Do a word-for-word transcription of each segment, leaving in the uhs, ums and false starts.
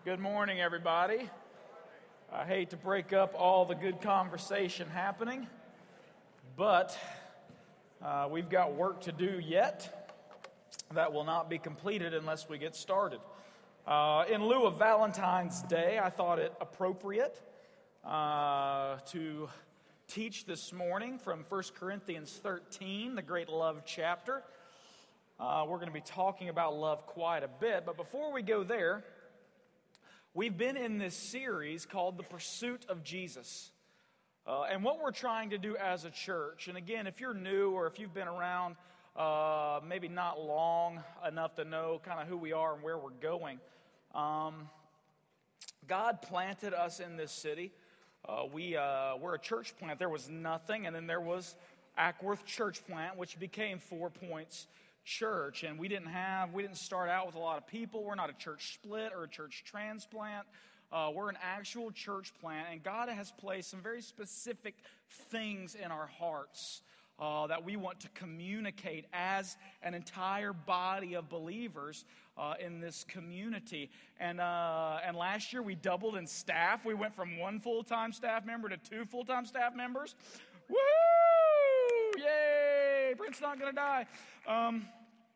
Good morning, everybody. I hate to break up all the good conversation happening, but uh, we've got work to do yet that will not be completed unless we get started. Uh, in lieu of Valentine's Day, I thought it appropriate uh, to teach this morning from First Corinthians thirteen, the great love chapter. Uh, we're going to be talking about love quite a bit, but before we go there, we've been in this series called The Pursuit of Jesus. Uh, and what we're trying to do as a church, and again, if you're new or if you've been around uh, maybe not long enough to know kind of who we are and where we're going, um, God planted us in this city. Uh, we, uh, we're a church plant. There was nothing, and then there was Ackworth Church Plant, which became Four Points Church, and we didn't have, we didn't start out with a lot of people. We're not a church split or a church transplant. Uh, we're an actual church plant, and God has placed some very specific things in our hearts uh, that we want to communicate as an entire body of believers uh, in this community. And uh, and last year we doubled in staff. We went from one full-time staff member to two full-time staff members. Woo! Yay! Brent's not going to die. Um,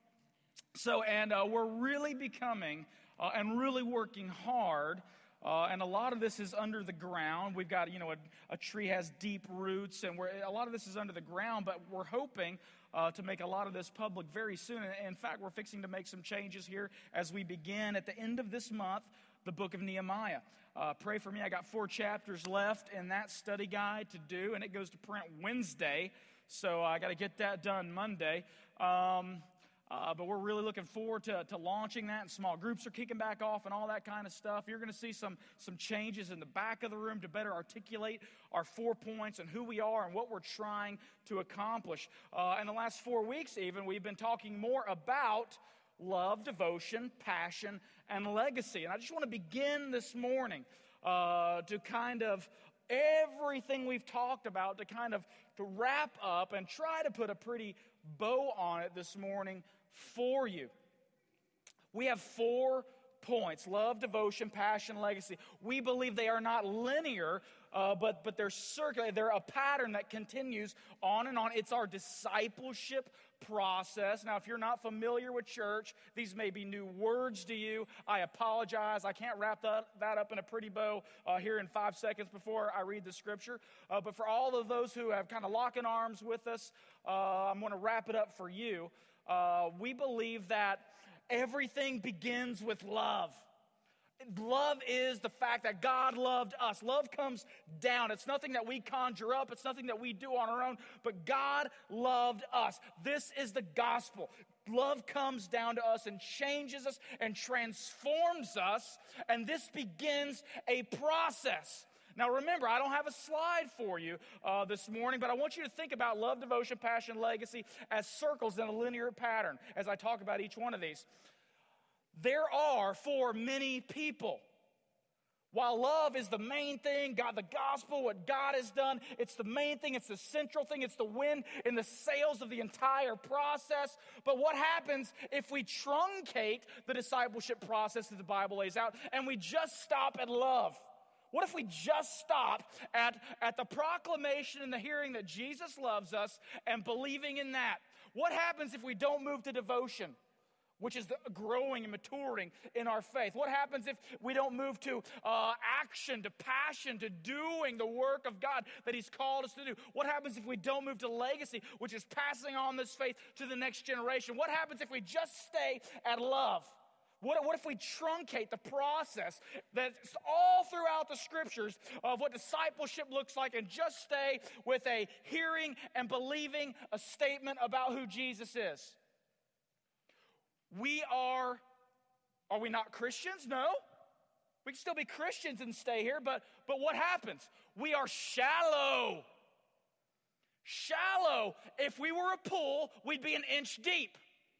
so, and uh, we're really becoming uh, and really working hard. Uh, and a lot of this is under the ground. We've got, you know, a, a tree has deep roots, and we're, a lot of this is under the ground, but we're hoping uh, to make a lot of this public very soon. And in fact, we're fixing to make some changes here as we begin at the end of this month, the book of Nehemiah. Uh, pray for me. I got four chapters left in that study guide to do, and it goes to print Wednesday. So I got to get that done Monday. Um, uh, but we're really looking forward to, to launching that, and small groups are kicking back off and all that kind of stuff. You're going to see some, some changes in the back of the room to better articulate our four points and who we are and what we're trying to accomplish. Uh, in the last four weeks even, we've been talking more about love, devotion, passion, and legacy. And I just want to begin this morning uh, to kind of everything we've talked about to kind of to wrap up and try to put a pretty bow on it this morning for you. We have four points: love, devotion, passion, legacy. We believe they are not linear, uh, but, but they're circular. They're a pattern that continues on and on. It's our discipleship process. Now, if you're not familiar with church, these may be new words to you. I apologize. I can't wrap that, that up in a pretty bow uh, here in five seconds before I read the scripture. Uh, but for all of those who have kind of locking arms with us, uh, I'm going to wrap it up for you. Uh, we believe that everything begins with love. Love is the fact that God loved us. Love comes down. It's nothing that we conjure up. It's nothing that we do on our own. But God loved us. This is the gospel. Love comes down to us and changes us and transforms us. And this begins a process. Now remember, I don't have a slide for you uh, this morning, but I want you to think about love, devotion, passion, legacy as circles in a linear pattern as I talk about each one of these. There are for many people. While love is the main thing, God, the gospel, what God has done, it's the main thing, it's the central thing, it's the wind in the sails of the entire process. But what happens if we truncate the discipleship process that the Bible lays out and we just stop at love? What if we just stop at, at the proclamation and the hearing that Jesus loves us and believing in that? What happens if we don't move to devotion, which is the growing and maturing in our faith? What happens if we don't move to uh, action, to passion, to doing the work of God that He's called us to do? What happens if we don't move to legacy, which is passing on this faith to the next generation? What happens if we just stay at love? What, what if we truncate the process that's all throughout the scriptures of what discipleship looks like and just stay with a hearing and believing a statement about who Jesus is? We are, are we not Christians? No. We can still be Christians and stay here, but, but what happens? We are shallow. Shallow. If we were a pool, we'd be an inch deep.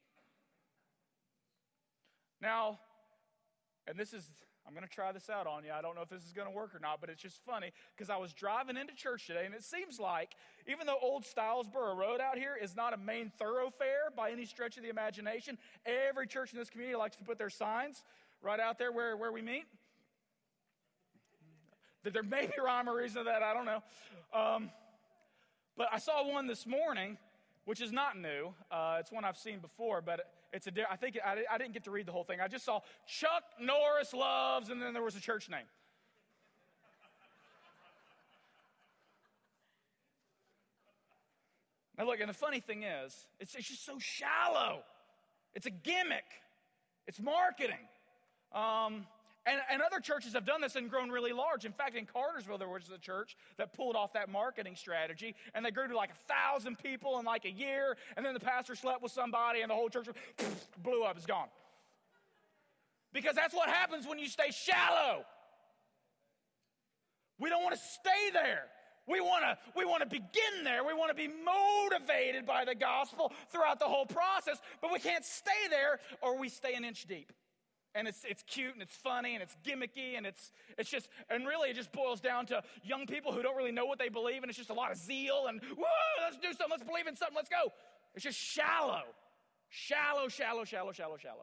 Now, and this is, I'm going to try this out on you. I don't know if this is going to work or not, but it's just funny because I was driving into church today, and it seems like even though Old Stylesboro Road out here is not a main thoroughfare by any stretch of the imagination, every church in this community likes to put their signs right out there where, where we meet. There may be rhyme or reason to that, I don't know. Um, but I saw one this morning, which is not new. Uh, it's one I've seen before, but it's a. I think I, I didn't get to read the whole thing. I just saw Chuck Norris loves, and then there was a church name. Now look, and the funny thing is, it's, it's just so shallow. It's a gimmick. It's marketing. Um, and, and other churches have done this and grown really large. In fact, in Cartersville, there was a church that pulled off that marketing strategy, and they grew to like a thousand people in like a year, and then the pastor slept with somebody, and the whole church blew up. It's gone. Because that's what happens when you stay shallow. We don't want to stay there. We want to we want to begin there. We want to be motivated by the gospel throughout the whole process, but we can't stay there or we stay an inch deep. And it's it's cute and it's funny and it's gimmicky and it's it's just and really it just boils down to young people who don't really know what they believe, and it's just a lot of zeal and whoa, let's do something, let's believe in something, let's go. It's just shallow. Shallow, shallow, shallow, shallow, shallow.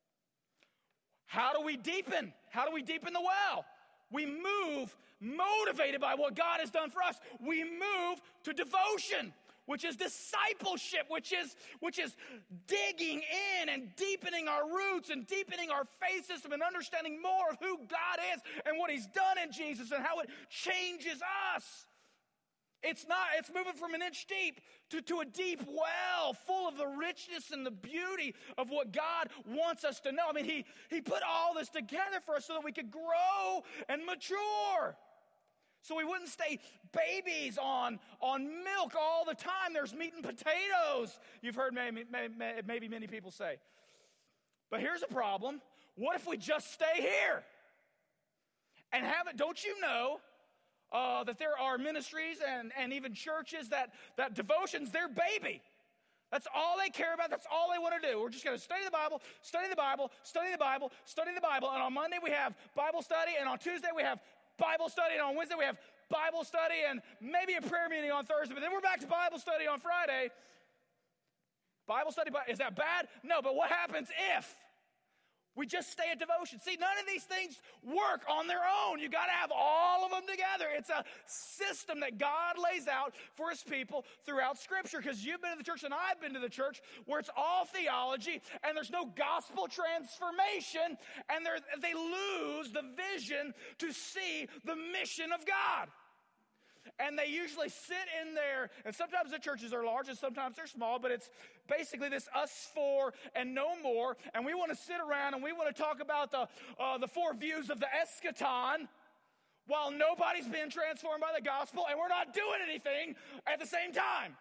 How do we deepen? How do we deepen the well? We move motivated by what God has done for us. We move to devotion, which is discipleship, which is, which is digging in and deepening our roots and deepening our faith system and understanding more of who God is and what he's done in Jesus and how it changes us. It's not, it's moving from an inch deep to, to a deep well full of the richness and the beauty of what God wants us to know. I mean, he, he put all this together for us so that we could grow and mature. So we wouldn't stay babies on, on milk all the time. There's meat and potatoes, you've heard maybe, maybe, maybe many people say. But here's a problem. What if we just stay here? And have it, don't you know, Uh, that there are ministries and, and even churches that, that devotion's their baby. That's all they care about. That's all they want to do. We're just going to study the Bible, study the Bible, study the Bible, study the Bible. And on Monday we have Bible study. And on Tuesday we have Bible study. And on Wednesday we have Bible study and maybe a prayer meeting on Thursday. But then we're back to Bible study on Friday. Bible study, is that bad? No, but what happens if we just stay at devotion? See, none of these things work on their own. You got to have all of them together. It's a system that God lays out for his people throughout Scripture. Because you've been to the church and I've been to the church where it's all theology and there's no gospel transformation, and they lose the vision to see the mission of God. And they usually sit in there, and sometimes the churches are large and sometimes they're small, but it's basically this us four and no more. And we want to sit around and we want to talk about the, uh, the four views of the eschaton while nobody's being transformed by the gospel and we're not doing anything at the same time.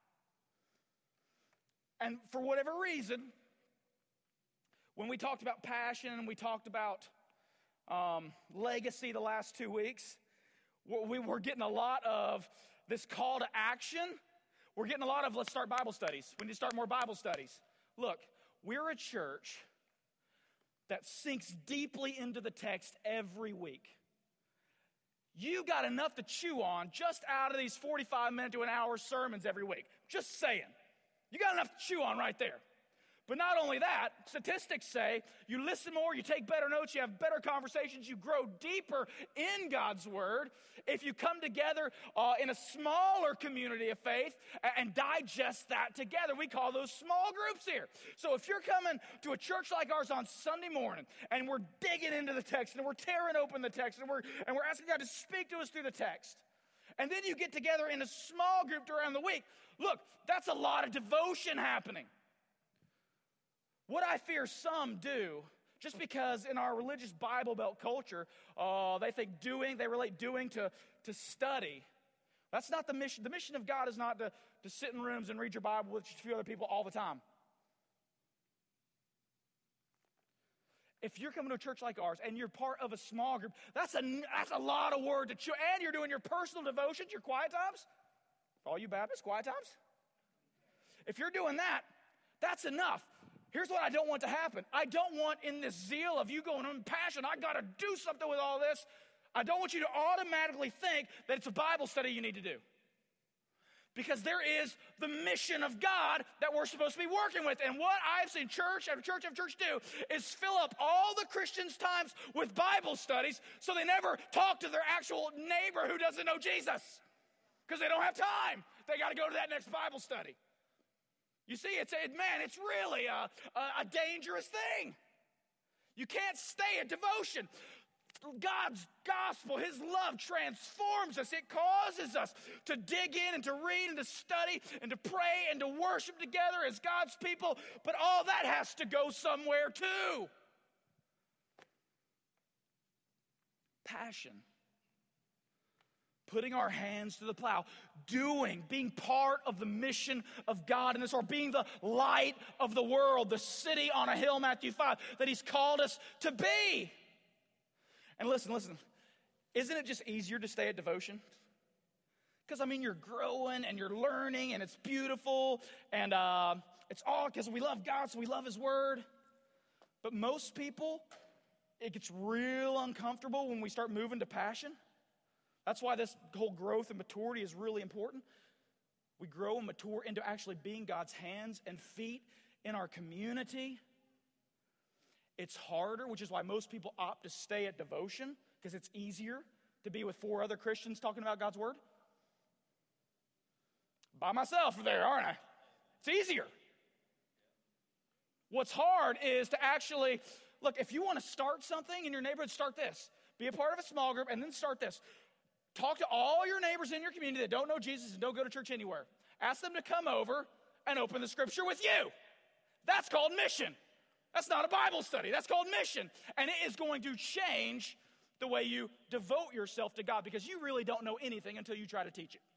And for whatever reason, when we talked about passion and we talked about um, legacy the last two weeks, we were getting a lot of this call to action. We're getting a lot of, let's start Bible studies. We need to start more Bible studies. Look, we're a church that sinks deeply into the text every week. You got enough to chew on just out of these forty-five minute to an hour sermons every week. Just saying. You got enough to chew on right there. But not only that, statistics say you listen more, you take better notes, you have better conversations, you grow deeper in God's Word if you come together uh, in a smaller community of faith and, and digest that together. We call those small groups here. So if you're coming to a church like ours on Sunday morning and we're digging into the text and we're tearing open the text and we're, and we're asking God to speak to us through the text, and then you get together in a small group during the week, look, that's a lot of devotion happening. What I fear some do, just because in our religious Bible Belt culture, uh, they think doing, they relate doing to, to study. That's not the mission. The mission of God is not to, to sit in rooms and read your Bible with just a few other people all the time. If you're coming to a church like ours and you're part of a small group, that's a, that's a lot of word to chew. And you're doing your personal devotions, your quiet times. For all you Baptists, quiet times. If you're doing that, that's enough. Here's what I don't want to happen. I don't want in this zeal of you going on passion, I got to do something with all this. I don't want you to automatically think that it's a Bible study you need to do. Because there is the mission of God that we're supposed to be working with. And what I've seen church after church after church do is fill up all the Christians' times with Bible studies so they never talk to their actual neighbor who doesn't know Jesus. Because they don't have time. They got to go to that next Bible study. You see, it's a, man, it's really a, a, a dangerous thing. You can't stay at devotion. God's gospel, his love transforms us. It causes us to dig in and to read and to study and to pray and to worship together as God's people. But all that has to go somewhere too. Passion. Putting our hands to the plow. Doing, being part of the mission of God in this, or being the light of the world, the city on a hill, Matthew five, that he's called us to be. And listen, listen, isn't it just easier to stay at devotion? Because, I mean, you're growing and you're learning and it's beautiful and uh, it's all because we love God, so we love his word. But most people, it gets real uncomfortable when we start moving to passion. That's why this whole growth and maturity is really important. We grow and mature into actually being God's hands and feet in our community. It's harder, which is why most people opt to stay at devotion, because it's easier to be with four other Christians talking about God's word. By myself there, aren't I? It's easier. What's hard is to actually, look, if you want to start something in your neighborhood, start this. Be a part of a small group and then start this. Talk to all your neighbors in your community that don't know Jesus and don't go to church anywhere. Ask them to come over and open the scripture with you. That's called mission. That's not a Bible study. That's called mission. And it is going to change the way you devote yourself to God, because you really don't know anything until you try to teach it.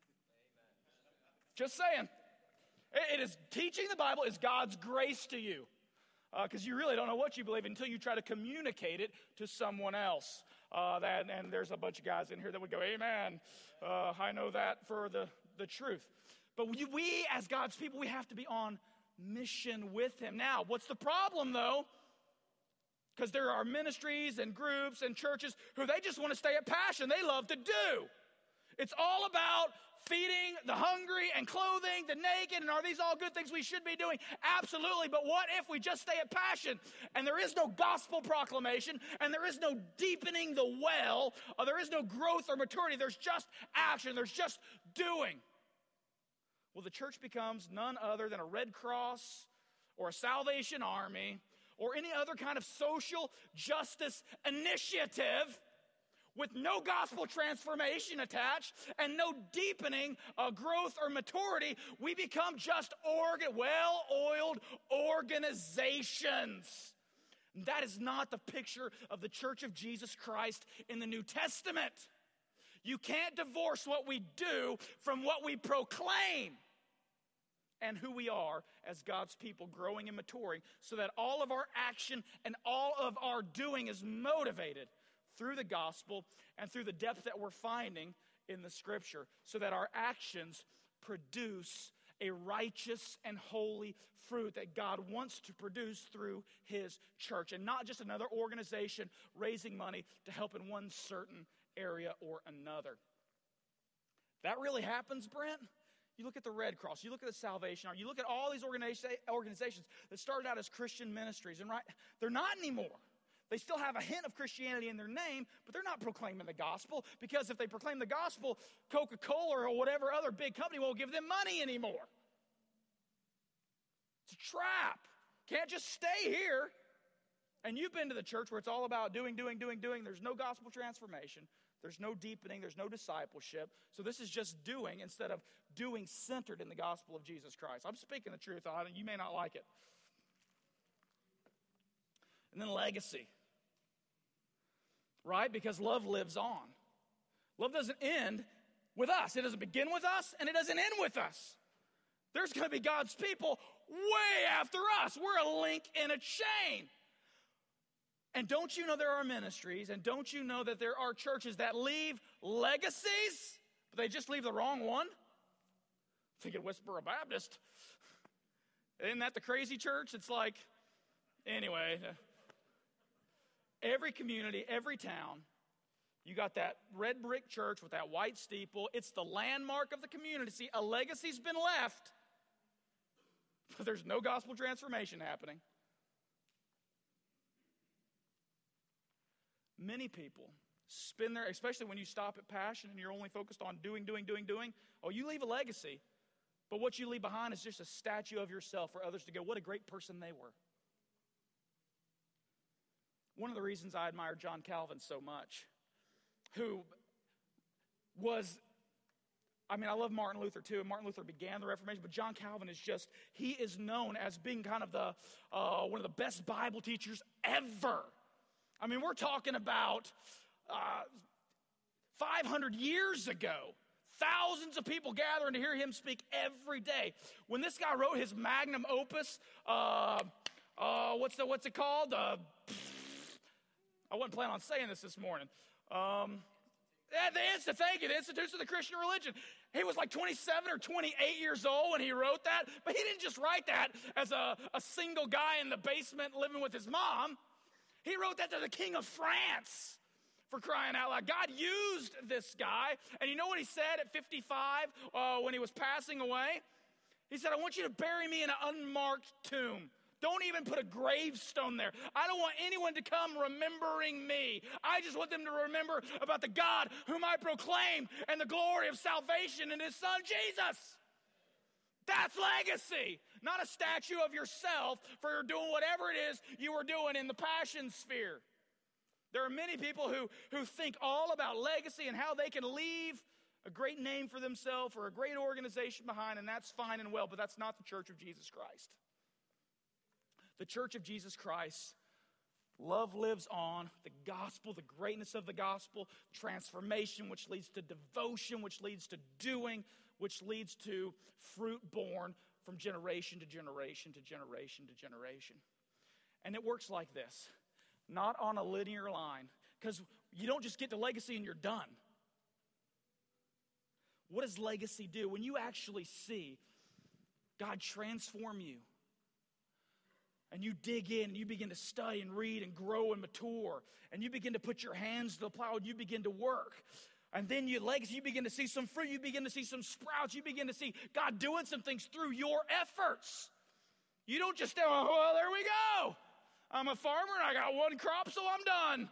Amen. Just saying. It is teaching the Bible is God's grace to you, because uh, you really don't know what you believe until you try to communicate it to someone else. Uh, that, and there's a bunch of guys in here that would go, amen. Uh, I know that for the, the truth. But we, we, as God's people, we have to be on mission with him. Now, what's the problem though? Because there are ministries and groups and churches who they just want to stay at passion. They love to do. It's all about feeding the hungry and clothing the naked. And are these all good things we should be doing? Absolutely. But what if we just stay at passion and there is no gospel proclamation and there is no deepening the well, or there is no growth or maturity? There's just action. There's just doing. Well, the church becomes none other than a Red Cross or a Salvation Army or any other kind of social justice initiative with no gospel transformation attached and no deepening uh, growth or maturity. We become just organ, well-oiled organizations. That is not the picture of the Church of Jesus Christ in the New Testament. You can't divorce what we do from what we proclaim and who we are as God's people, growing and maturing, so that all of our action and all of our doing is motivated through the gospel and through the depth that we're finding in the scripture, so that our actions produce a righteous and holy fruit that God wants to produce through his church, and not just another organization raising money to help in one certain area or another. That really happens, Brent? You look at the Red Cross, you look at the Salvation Army, you look at all these organizations that started out as Christian ministries, and right, they're not anymore. They still have a hint of Christianity in their name, but they're not proclaiming the gospel, because if they proclaim the gospel, Coca-Cola or whatever other big company won't give them money anymore. It's a trap. Can't just stay here. And you've been to the church where it's all about doing, doing, doing, doing. There's no gospel transformation. There's no deepening. There's no discipleship. So this is just doing instead of doing centered in the gospel of Jesus Christ. I'm speaking the truth on it. You may not like it. And then legacy. Right? Because love lives on. Love doesn't end with us. It doesn't begin with us, and it doesn't end with us. There's going to be God's people way after us. We're a link in a chain. And don't you know there are ministries, and don't you know that there are churches that leave legacies, but they just leave the wrong one? I'm thinking Westboro Baptist. Isn't that the crazy church? It's like, anyway, every community, every town You got that red brick church with that white steeple. It's the landmark of the community. See, a legacy's been left, but there's no gospel transformation happening. Many people spend their, especially when you stop at passion and you're only focused on doing, doing, doing, doing. Oh, you leave a legacy, but what you leave behind is just a statue of yourself for others to go, what a great person they were. One of the reasons I admire John Calvin so much, who was, I mean, I love Martin Luther too, and Martin Luther began the Reformation, but John Calvin is just, he is known as being kind of the, uh, one of the best Bible teachers ever. I mean, we're talking about uh, five hundred years ago, thousands of people gathering to hear him speak every day. When this guy wrote his magnum opus, uh, uh, what's the, what's it called? Uh, I wasn't planning on saying this this morning. Um, the Institute, thank you, the Institutes of the Christian Religion. He was like twenty-seven or twenty-eight years old when he wrote that, but he didn't just write that as a, a single guy in the basement living with his mom. He wrote that to the King of France, for crying out loud. God used this guy, and you know what he said at fifty-five uh, when he was passing away? He said, I want you to bury me in an unmarked tomb. Don't even put a gravestone there. I don't want anyone to come remembering me. I just want them to remember about the God whom I proclaim and the glory of salvation in his son Jesus. That's legacy, not a statue of yourself for doing whatever it is you were doing in the passion sphere. There are many people who, who think all about legacy and how they can leave a great name for themselves or a great organization behind, and that's fine and well, but that's not the Church of Jesus Christ. The Church of Jesus Christ, love lives on, the gospel, the greatness of the gospel, transformation, which leads to devotion, which leads to doing, which leads to fruit born from generation to generation to generation to generation. And it works like this, not on a linear line, because you don't just get to legacy and you're done. What does legacy do? When you actually see God transform you, and you dig in, and you begin to study and read and grow and mature, and you begin to put your hands to the plow, and you begin to work. And then you legs, you begin to see some fruit, you begin to see some sprouts, you begin to see God doing some things through your efforts. You don't just say, oh, well, there we go. I'm a farmer and I got one crop, so I'm done.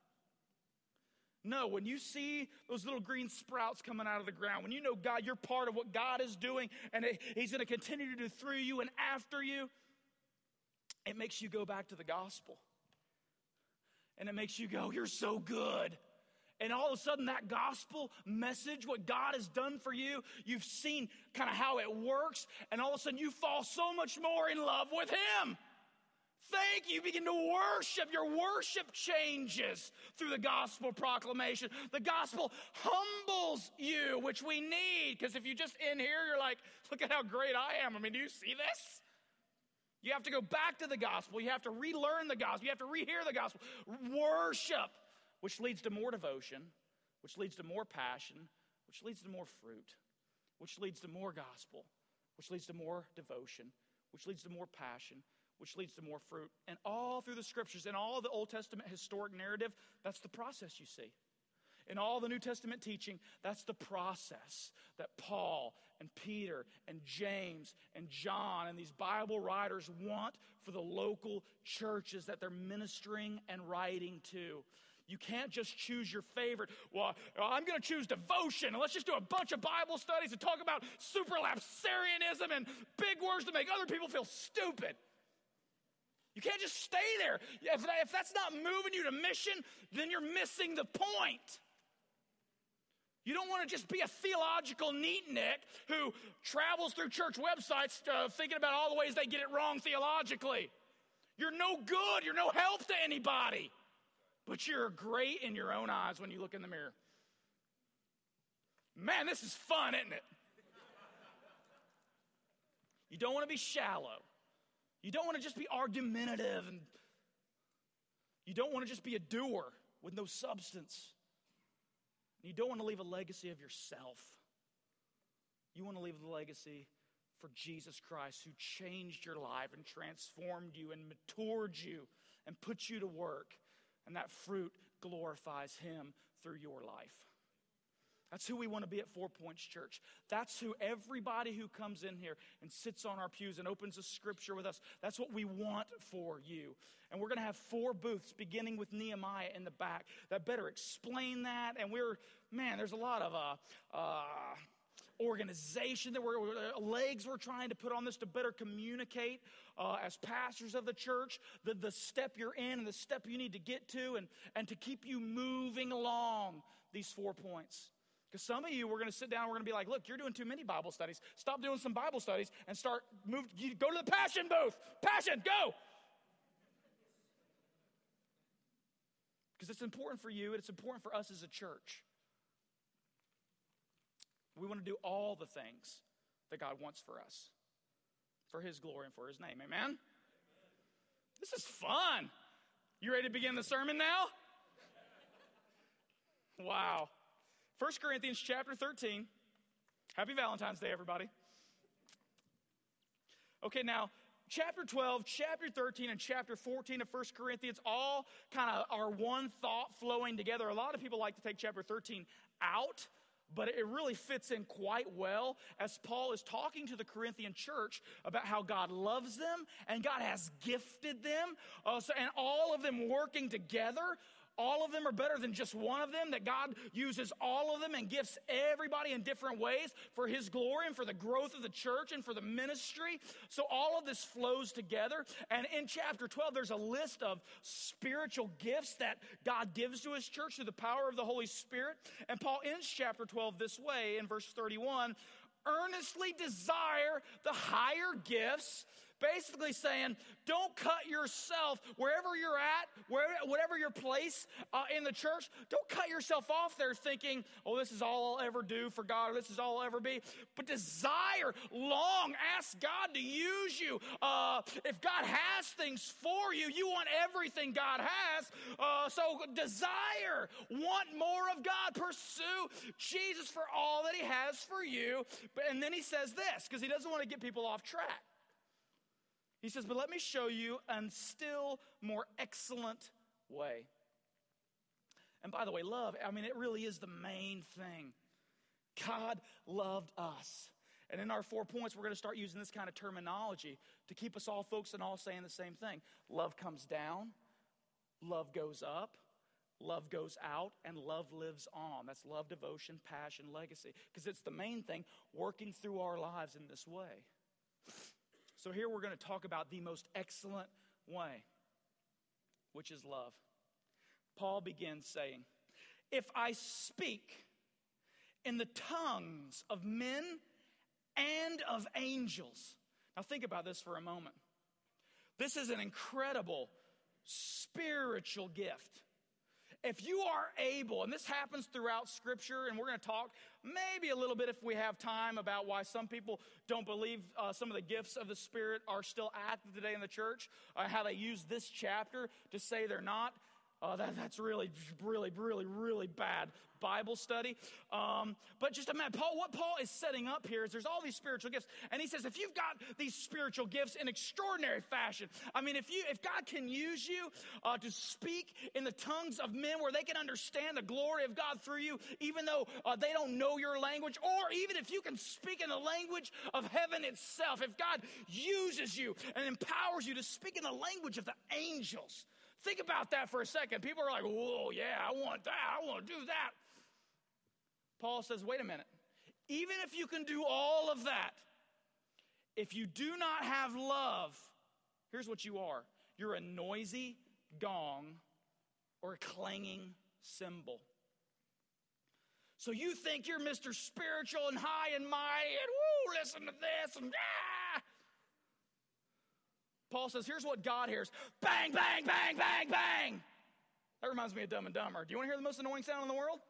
No, when you see those little green sprouts coming out of the ground, when you know God, you're part of what God is doing, and it, he's going to continue to do through you and after you, it makes you go back to the gospel. And it makes you go, you're so good. And all of a sudden that gospel message, what God has done for you, you've seen kind of how it works, and all of a sudden you fall so much more in love with him. Thank you. You begin to worship. Your worship changes through the gospel proclamation. The gospel humbles you, which we need, because if you just in here, you're like, look at how great I am. I mean, do you see this? You have to go back to the gospel. You have to relearn the gospel. You have to rehear the gospel. Worship, which leads to more devotion, which leads to more passion, which leads to more fruit, which leads to more gospel, which leads to more devotion, which leads to more passion, which leads to more fruit. And all through the scriptures, in all the Old Testament historic narrative, that's the process you see. In all the New Testament teaching, that's the process that Paul and Peter and James and John and these Bible writers want for the local churches that they're ministering and writing to. You can't just choose your favorite. Well, I'm going to choose devotion, and let's just do a bunch of Bible studies and talk about superlapsarianism and big words to make other people feel stupid. You can't just stay there. If, that, if that's not moving you to mission, then you're missing the point. You don't want to just be a theological neatnik who travels through church websites uh, thinking about all the ways they get it wrong theologically. You're no good. You're no help to anybody. But you're great in your own eyes when you look in the mirror. Man, this is fun, isn't it? You don't want to be shallow. You don't want to just be argumentative. And you don't want to just be a doer with no substance. You don't want to leave a legacy of yourself. You want to leave a legacy for Jesus Christ, who changed your life and transformed you and matured you and put you to work. And that fruit glorifies him through your life. That's who we want to be at Four Points Church. That's who everybody who comes in here and sits on our pews and opens a scripture with us, that's what we want for you. And we're going to have four booths beginning with Nehemiah in the back that better explain that. And we're, man, there's a lot of uh, uh, organization that we're, legs we're trying to put on this to better communicate uh, as pastors of the church, the, the step you're in and the step you need to get to and, and to keep you moving along these four points. Because some of you, we're going to sit down, we're going to be like, look, you're doing too many Bible studies. Stop doing some Bible studies and start, move, you go to the Passion booth. Passion, go. Because it's important for you and it's important for us as a church. We want to do all the things that God wants for us, for his glory and for his name. Amen? Amen. This is fun. You ready to begin the sermon now? Wow. First Corinthians chapter thirteen. Happy Valentine's Day, everybody. Okay, now, chapter twelve, chapter thirteen, and chapter fourteen of First Corinthians all kind of are one thought flowing together. A lot of people like to take chapter thirteen out, but it really fits in quite well as Paul is talking to the Corinthian church about how God loves them and God has gifted them, uh, so, and all of them working together. All of them are better than just one of them, that God uses all of them and gifts everybody in different ways for his glory and for the growth of the church and for the ministry. So all of this flows together. And in chapter twelve, there's a list of spiritual gifts that God gives to his church through the power of the Holy Spirit. And Paul ends chapter twelve this way in verse thirty-one, earnestly desire the higher gifts. Basically saying, don't cut yourself wherever you're at, where, whatever your place uh, in the church. Don't cut yourself off there thinking, oh, this is all I'll ever do for God, or this is all I'll ever be. But desire, long, ask God to use you. Uh, if God has things for you, you want everything God has. Uh, so desire, want more of God. Pursue Jesus for all that he has for you. But, and then he says this, because he doesn't want to get people off track. He says, but let me show you a still more excellent way. And by the way, love, I mean, it really is the main thing. God loved us. And in our four points, we're going to start using this kind of terminology to keep us all focused and all saying the same thing. Love comes down, love goes up, love goes out, and love lives on. That's love, devotion, passion, legacy. Because it's the main thing working through our lives in this way. So here we're going to talk about the most excellent way, which is love. Paul begins saying, if I speak in the tongues of men and of angels. Now think about this for a moment. This is an incredible spiritual gift. If you are able, and this happens throughout Scripture, and we're going to talk maybe a little bit if we have time about why some people don't believe uh, some of the gifts of the Spirit are still active today in the church, uh, how they use this chapter to say they're not. Uh, that, that's really, really, really, really bad Bible study. Um, but just imagine, Paul, what Paul is setting up here is there's all these spiritual gifts. And he says, if you've got these spiritual gifts in extraordinary fashion, I mean, if you, if God can use you uh, to speak in the tongues of men where they can understand the glory of God through you, even though uh, they don't know your language, or even if you can speak in the language of heaven itself, if God uses you and empowers you to speak in the language of the angels. Think about that for a second. People are like, whoa, yeah, I want that. I want to do that. Paul says, wait a minute. Even if you can do all of that, if you do not have love, here's what you are. You're a noisy gong or a clanging cymbal. So you think you're Mister Spiritual and high and mighty and woo, listen to this and ah. Paul says, here's what God hears. Bang, bang, bang, bang, bang. That reminds me of Dumb and Dumber. Do you want to hear the most annoying sound in the world?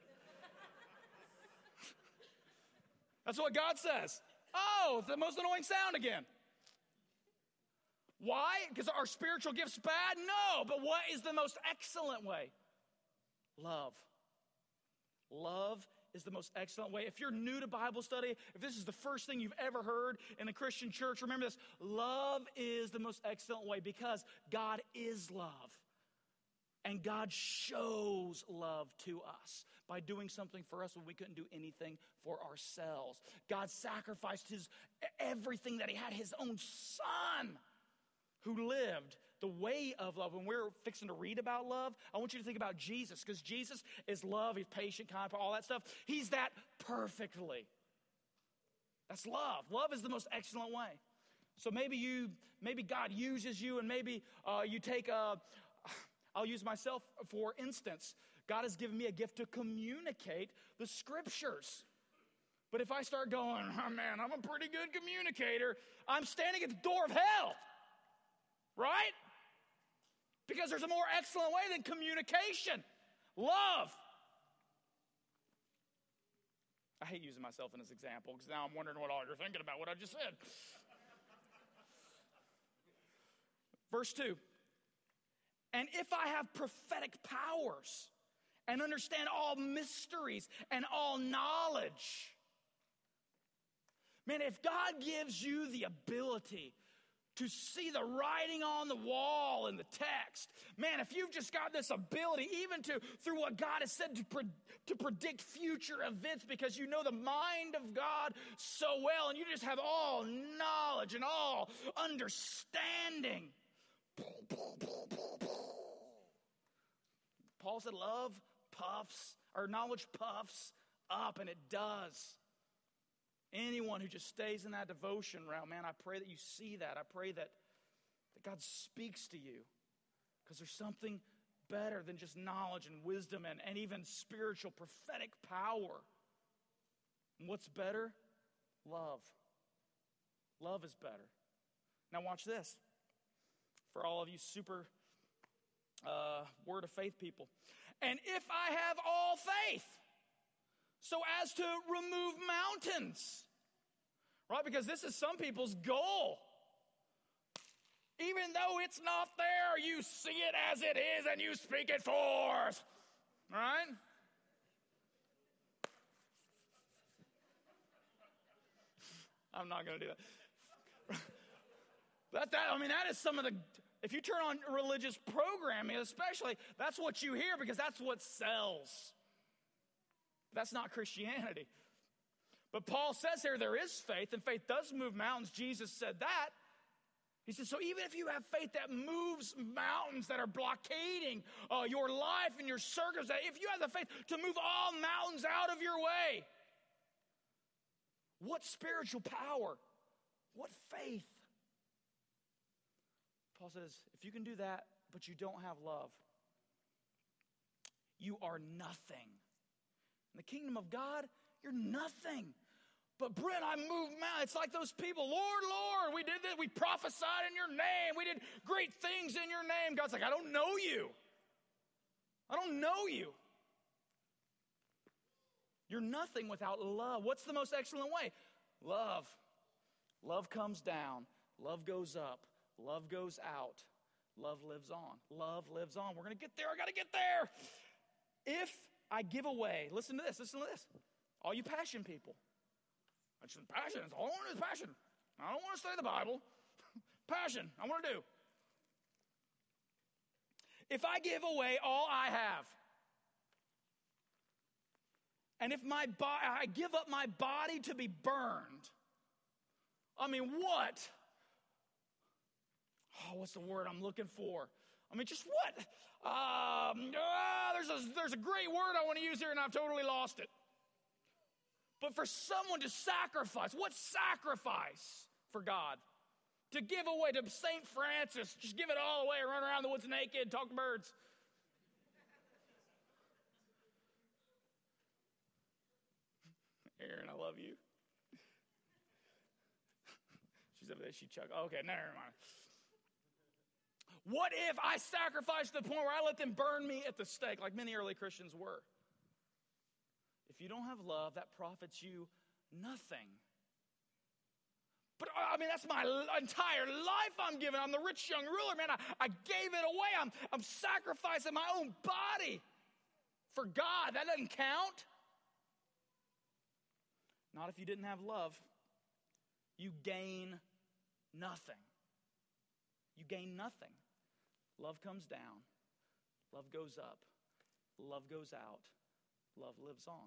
That's what God says. Oh, it's the most annoying sound again. Why? Because are spiritual gifts bad? No, but what is the most excellent way? Love. Love is the most excellent way. If you're new to Bible study, if this is the first thing you've ever heard in the Christian church, remember this. Love is the most excellent way because God is love. And God shows love to us by doing something for us when we couldn't do anything for ourselves. God sacrificed his everything that he had, his own son, who lived the way of love. When we're fixing to read about love, I want you to think about Jesus, because Jesus is love. He's patient, kind, all that stuff. He's that perfectly. That's love. Love is the most excellent way. So maybe you, maybe God uses you, and maybe uh, you take a, I'll use myself for instance. God has given me a gift to communicate the scriptures. But if I start going, oh man, I'm a pretty good communicator, I'm standing at the door of hell. Right? Because there's a more excellent way than communication. Love. I hate using myself in this example because now I'm wondering what all you're thinking about what I just said. Verse two. And if I have prophetic powers and understand all mysteries and all knowledge. Man, if God gives you the ability to see the writing on the wall in the text. Man, if you've just got this ability, even to, through what God has said, to, pre, to predict future events because you know the mind of God so well, and you just have all knowledge and all understanding. Paul said love puffs, or knowledge puffs up, and it does. Anyone who just stays in that devotion realm, man, I pray that you see that. I pray that, that God speaks to you. Because there's something better than just knowledge and wisdom and, and even spiritual, prophetic power. And what's better? Love. Love is better. Now watch this. For all of you super uh, word of faith people. And if I have all faith, so as to remove mountains. Right? Because this is some people's goal. Even though it's not there, you see it as it is and you speak it forth. Right? I'm not going to do that. That, that. I mean, that is some of the... If you turn on religious programming especially, that's what you hear because that's what sells. That's not Christianity. But Paul says here there is faith, and faith does move mountains. Jesus said that. He said, so even if you have faith that moves mountains that are blockading uh, your life and your circumstances, if you have the faith to move all mountains out of your way, what spiritual power? What faith? Paul says, if you can do that, but you don't have love, you are nothing. In the kingdom of God, you're nothing. But Brent, I moved mountains. It's like those people, Lord, Lord, we did this. We prophesied in your name. We did great things in your name. God's like, I don't know you. I don't know you. You're nothing without love. What's the most excellent way? Love. Love comes down. Love goes up. Love goes out. Love lives on. Love lives on. We're going to get there. I got to get there. If I give away, listen to this, listen to this. All you passion people. I just, passion, it's all I want to do is passion. I don't want to study the Bible. Passion, I want to do. If I give away all I have, and if my bo- I give up my body to be burned, I mean, what? Oh, what's the word I'm looking for? I mean, just what? Um, ah, there's a, there's a great word I want to use here, and I've totally lost it. But for someone to sacrifice, what sacrifice for God? To give away to Saint Francis, just give it all away, run around the woods naked, talk to birds. Aaron, I love you. She's over there, she chuckled. Okay, never mind. What if I sacrifice to the point where I let them burn me at the stake, like many early Christians were? If you don't have love, that profits you nothing. But I mean, that's my entire life I'm giving. I'm the rich young ruler, man. I, I gave it away. I'm, I'm sacrificing my own body for God. That doesn't count. Not if you didn't have love. You gain nothing. You gain nothing. Love comes down. Love goes up. Love goes out. Love lives on.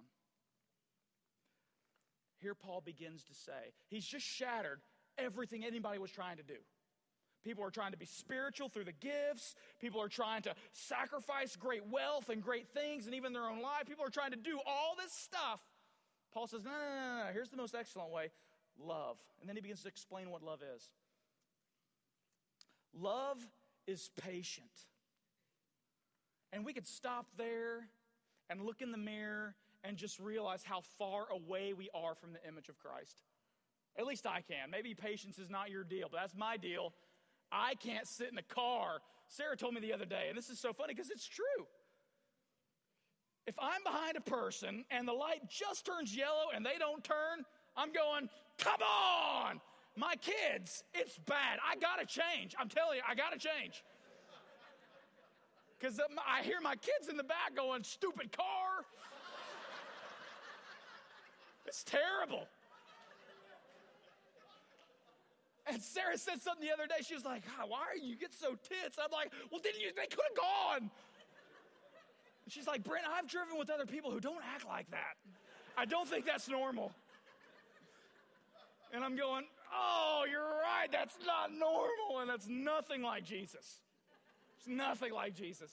Here Paul begins to say, he's just shattered everything anybody was trying to do. People are trying to be spiritual through the gifts. People are trying to sacrifice great wealth and great things and even their own life. People are trying to do all this stuff. Paul says, no, no, no, no, here's the most excellent way, love. And then he begins to explain what love is. Love is patient. And we could stop there and look in the mirror and just realize how far away we are from the image of Christ. At least I can. Maybe patience is not your deal, but that's my deal. I can't sit in a car. Sarah told me the other day, and this is so funny because it's true. If I'm behind a person and the light just turns yellow and they don't turn, I'm going, come on! My kids, it's bad. I gotta change. I'm telling you, I gotta change. Because I hear my kids in the back going, stupid car. It's terrible. And Sarah said something the other day. She was like, oh, why are you get so tense? I'm like, well, didn't you? They could have gone. And she's like, Brent, I've driven with other people who don't act like that. I don't think that's normal. And I'm going, oh, you're right. That's not normal. And that's nothing like Jesus. It's nothing like Jesus.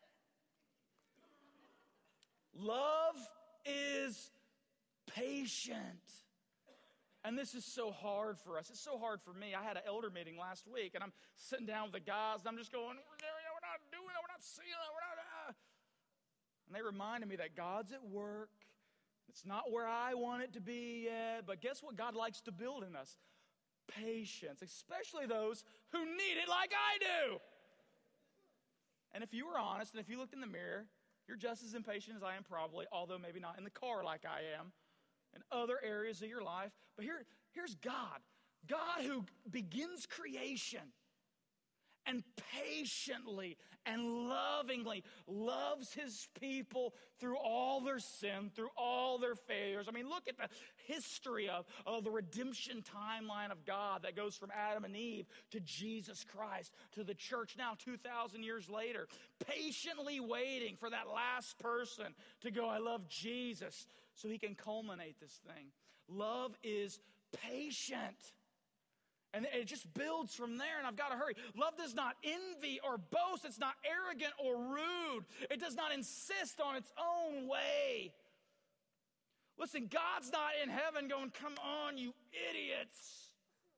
Love is patient. And this is so hard for us. It's so hard for me. I had an elder meeting last week, and I'm sitting down with the guys, and I'm just going, we're not doing it. We're not seeing it. We're not. Uh. And they reminded me that God's at work. It's not where I want it to be yet, but guess what God likes to build in us? Patience, especially those who need it like I do. And if you were honest, and if you looked in the mirror, you're just as impatient as I am probably, although maybe not in the car like I am, in other areas of your life. But here, here's God. God who begins creation and patiently and lovingly loves his people through all their sin, through all their failures. I mean, look at the history of, of the redemption timeline of God that goes from Adam and Eve to Jesus Christ, to the church now two thousand years later, patiently waiting for that last person to go, I love Jesus, so he can culminate this thing. Love is patient. And it just builds from there, and I've got to hurry. Love does not envy or boast. It's not arrogant or rude. It does not insist on its own way. Listen, God's not in heaven going, come on, you idiots.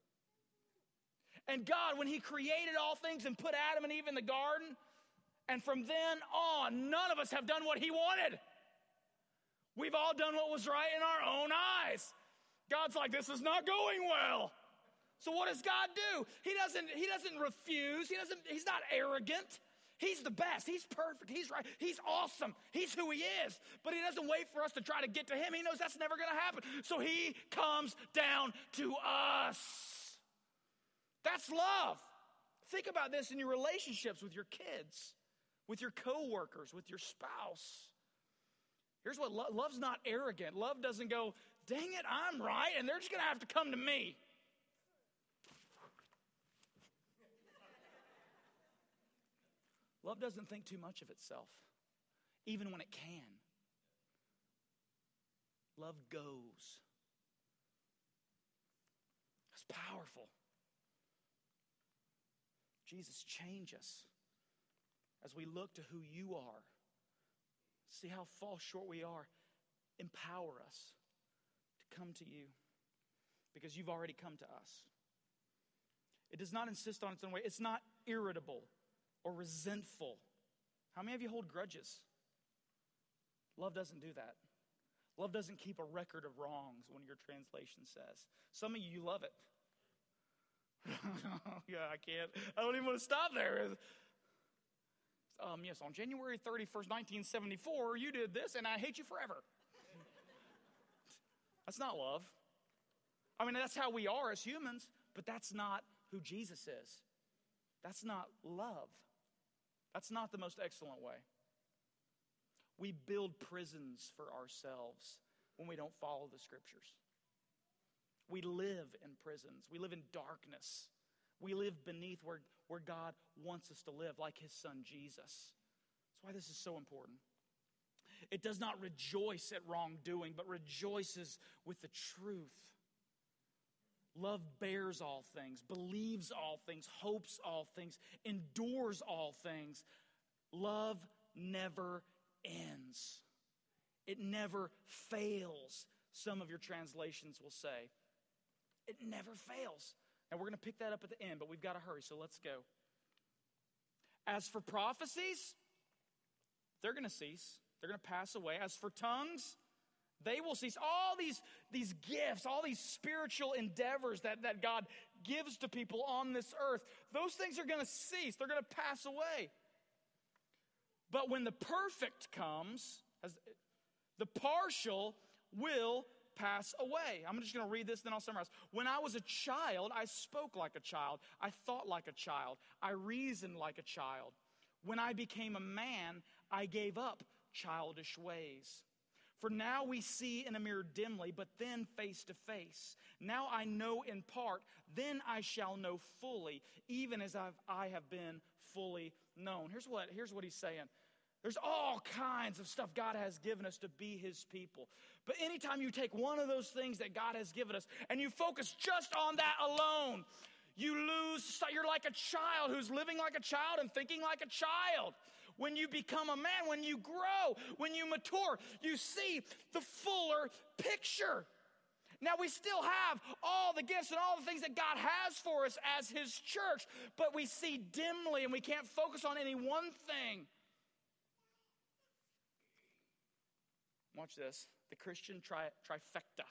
And God, when he created all things and put Adam and Eve in the garden, and from then on, none of us have done what he wanted. We've all done what was right in our own eyes. God's like, this is not going well. So what does God do? He doesn't, he doesn't refuse. He doesn't, he's not arrogant. He's the best. He's perfect. He's right. He's awesome. He's who he is. But he doesn't wait for us to try to get to him. He knows that's never going to happen. So he comes down to us. That's love. Think about this in your relationships with your kids, with your coworkers, with your spouse. Here's what lo- love's not arrogant. Love doesn't go, dang it, I'm right, and they're just going to have to come to me. Love doesn't think too much of itself, even when it can. Love goes. It's powerful. Jesus, change us as we look to who you are. See how fall short we are. Empower us to come to you because you've already come to us. It does not insist on its own way. It's not irritable or resentful. How many of you hold grudges? Love doesn't do that. Love doesn't keep a record of wrongs, when your translation says. Some of you, you love it. yeah, I can't. I don't even want to stop there. Um, yes, on January thirty-first, nineteen seventy-four, you did this, and I hate you forever. That's not love. I mean, that's how we are as humans, but that's not who Jesus is. That's not love. That's not the most excellent way. We build prisons for ourselves when we don't follow the scriptures. We live in prisons. We live in darkness. We live beneath where, where God wants us to live, like his son Jesus. That's why this is so important. It does not rejoice at wrongdoing, but rejoices with the truth. Love bears all things, believes all things, hopes all things, endures all things. Love never ends. It never fails, some of your translations will say. It never fails. Now we're going to pick that up at the end, but we've got to hurry, so let's go. As for prophecies, they're going to cease. They're going to pass away. As for tongues, they will cease. All these, these gifts, all these spiritual endeavors that, that God gives to people on this earth, those things are going to cease. They're going to pass away. But when the perfect comes, as the partial will pass away. I'm just going to read this, then I'll summarize. When I was a child, I spoke like a child. I thought like a child. I reasoned like a child. When I became a man, I gave up childish ways. For now we see in a mirror dimly, but then face to face. Now I know in part, then I shall know fully, even as I've, I have been fully known. Here's what, here's what he's saying. There's all kinds of stuff God has given us to be his people. But anytime you take one of those things that God has given us and you focus just on that alone, you lose, you're like a child who's living like a child and thinking like a child. When you become a man, when you grow, when you mature, you see the fuller picture. Now, we still have all the gifts and all the things that God has for us as his church, but we see dimly and we can't focus on any one thing. Watch this. The Christian tri- trifecta.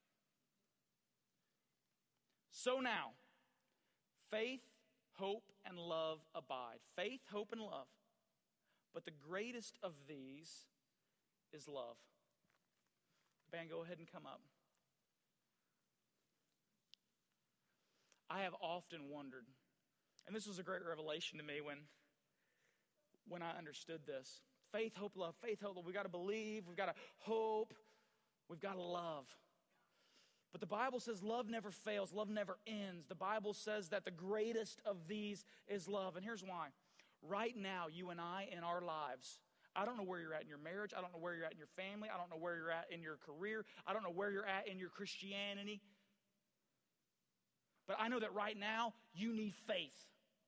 So now, faith, hope, and love abide. Faith, hope, and love. But the greatest of these is love. Band, go ahead and come up. I have often wondered, and this was a great revelation to me when, when I understood this. Faith, hope, love. Faith, hope, love. We've got to believe. We've got to hope. We've got to love. But the Bible says love never fails. Love never ends. The Bible says that the greatest of these is love. And here's why. Right now, you and I in our lives, I don't know where you're at in your marriage. I don't know where you're at in your family. I don't know where you're at in your career. I don't know where you're at in your Christianity. But I know that right now, you need faith.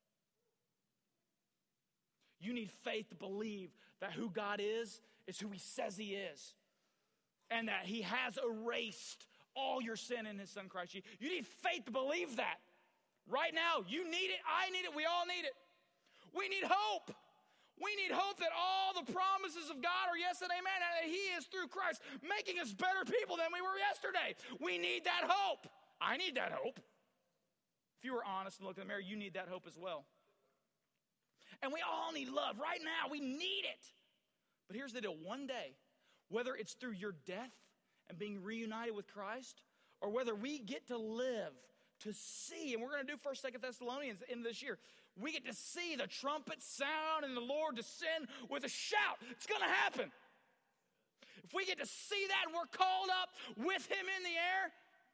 You need faith to believe that who God is, is who he says he is. And that he has erased all your sin in his son Christ Jesus. You need faith to believe that. Right now, you need it. I need it. We all need it. We need hope. We need hope that all the promises of God are yes and amen, and that he is through Christ making us better people than we were yesterday. We need that hope. I need that hope. If you were honest and looked in the mirror, you need that hope as well. And we all need love right now. We need it. But here's the deal. One day, whether it's through your death and being reunited with Christ, or whether we get to live to see, and we're going to do First, Second Thessalonians in this year, we get to see the trumpet sound and the Lord descend with a shout. It's going to happen. If we get to see that and we're called up with him in the air,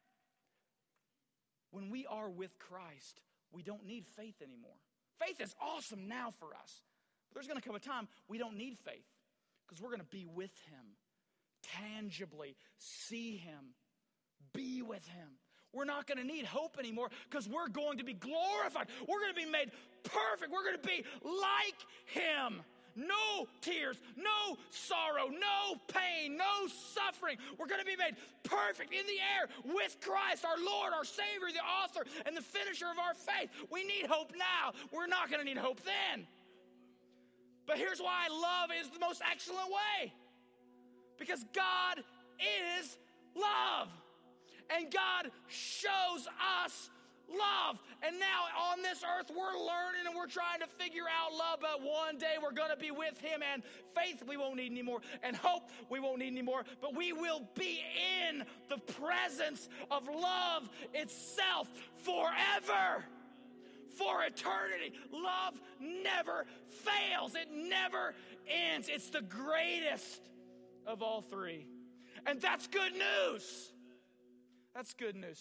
when we are with Christ, we don't need faith anymore. Faith is awesome now for us. But there's going to come a time we don't need faith because we're going to be with him, tangibly see him, be with him. We're not going to need hope anymore because we're going to be glorified. We're going to be made perfect. We're going to be like him. No tears, no sorrow, no pain, no suffering. We're going to be made perfect in the air with Christ, our Lord, our Savior, the author, and the finisher of our faith. We need hope now. We're not going to need hope then. But here's why love is the most excellent way. Because God is love. And God shows us love. And now on this earth, we're learning and we're trying to figure out love. But one day we're going to be with him. And faith we won't need anymore. And hope we won't need anymore. But we will be in the presence of love itself forever. For eternity. Love never fails. It never ends. It's the greatest of all three. And that's good news. That's good news.